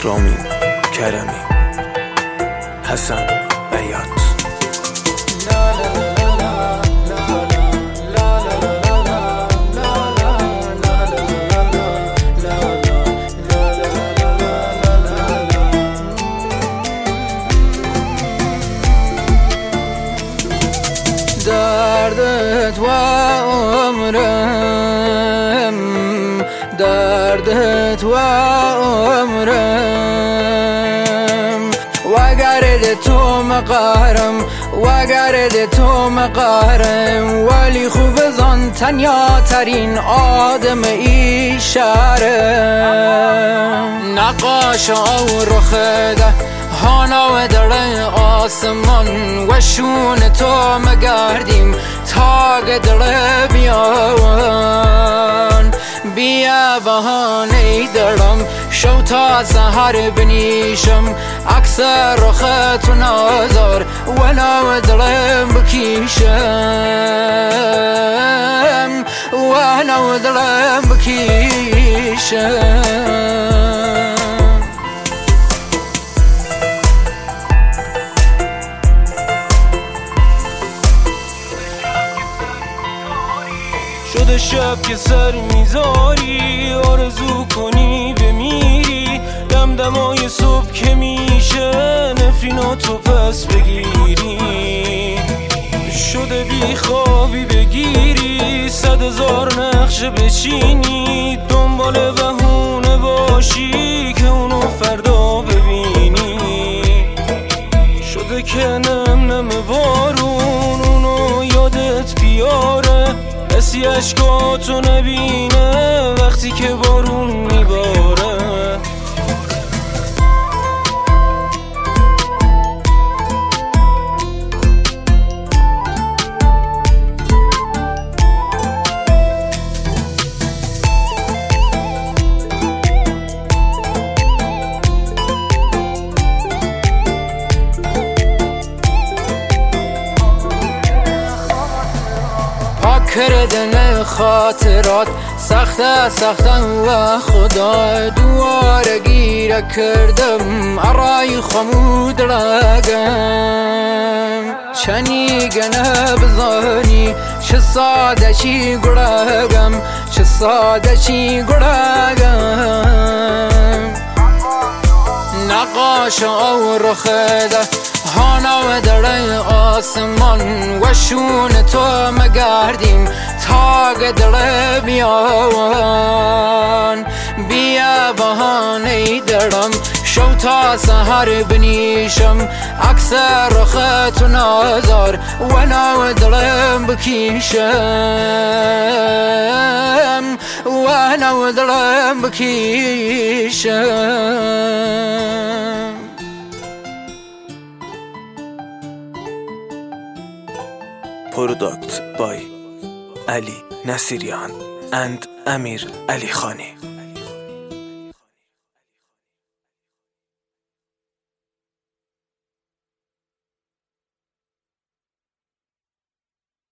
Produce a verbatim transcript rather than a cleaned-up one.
رامین کرمی، حسن بیات. دردت و عمرم، دردت و عمرم، وگرد تو مقارم، وگرد تو مقارم، ولی خوب زن تنیا ترین آدم ای شهرم. نقاش او رخده هانا و در آسمان و شون تو مگردیم تا گدر بیان. بیا بهانه دارم شو تا سحر بنیشم، عکس رخت و نازار و نو دلم بکیشم، و نو دلم بکیشم. شده شب که سر میذاری، آرزو کنی بمیری، دم دمای صبح که میشه نفریناتو پس بگیری. شده بی خوابی بگیری، صد هزار نقشه بچینی، دنبال بهونه باشی که اونو فردا ببینی. شده که نم نم بارون اونو یادت بیاره، کسی اشکاتو نبینه وقتی که بارون میباره. کردن خاطرات سخته سختن و خدا دواره گیره کردم ارای خمود رگم. چنی گنه بزانی چه ساده چی گرگم، چه ساده چی گرگم. نقاش او رخده هانا و در آسمان و شون تو مگردیم تا گدر بیان. بیا بهانه دارم شو تا سحر بنیشم، عکس رخت و نازار و نو دلم بکیشم، و نو دلم بکیشم. Product by Ali Nasirian and Amir Ali Khani.